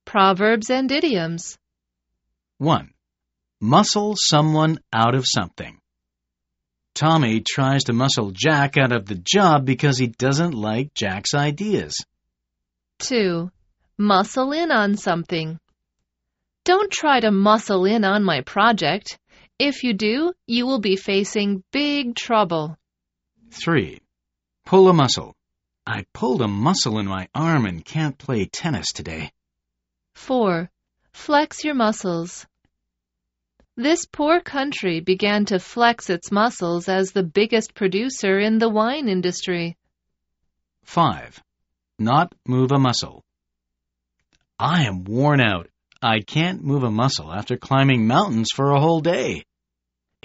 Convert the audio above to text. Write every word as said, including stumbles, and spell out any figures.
Proverbs and idioms. one. Muscle someone out of something. Tommy tries to muscle Jack out of the job because he doesn't like Jack's ideas. two. Muscle in on something. Don't try to muscle in on my project. If you do, you will be facing big trouble. three. Pull a muscle. I pulled a muscle in my arm and can't play tennis today. four. Flex your muscles. This poor country began to flex its muscles as the biggest producer in the wine industry. five. Not move a muscle. I am worn out. I can't move a muscle after climbing mountains for a whole day.